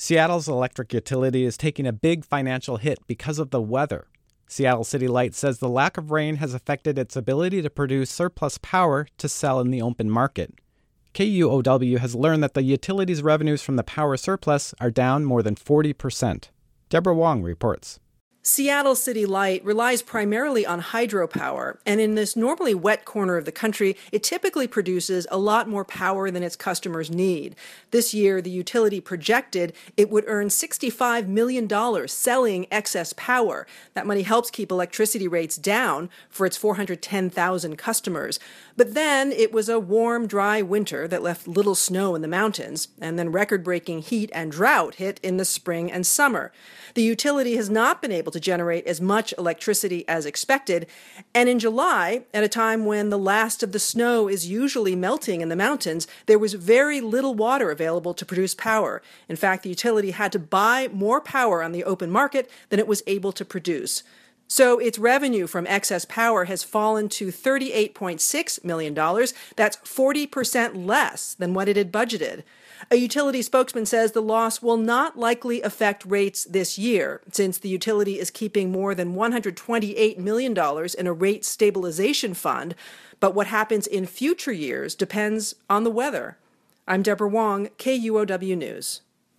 Seattle's electric utility is taking a big financial hit because of the weather. Seattle City Light says the lack of rain has affected its ability to produce surplus power to sell in the open market. KUOW has learned that the utility's revenues from the power surplus are down more than 40%. Deborah Wong reports. Seattle City Light relies primarily on hydropower, and in this normally wet corner of the country, it typically produces a lot more power than its customers need. This year, the utility projected it would earn $65 million selling excess power. That money helps keep electricity rates down for its 410,000 customers. But then it was a warm, dry winter that left little snow in the mountains, and then record-breaking heat and drought hit in the spring and summer. The utility has not been able to generate as much electricity as expected, and in July, at a time when the last of the snow is usually melting in the mountains, there was very little water available to produce power. In fact, the utility had to buy more power on the open market than it was able to produce. So its revenue from excess power has fallen to $38.6 million. That's 40% less than what it had budgeted. A utility spokesman says the loss will not likely affect rates this year, since the utility is keeping more than $128 million in a rate stabilization fund. But what happens in future years depends on the weather. I'm Deborah Wong, KUOW News.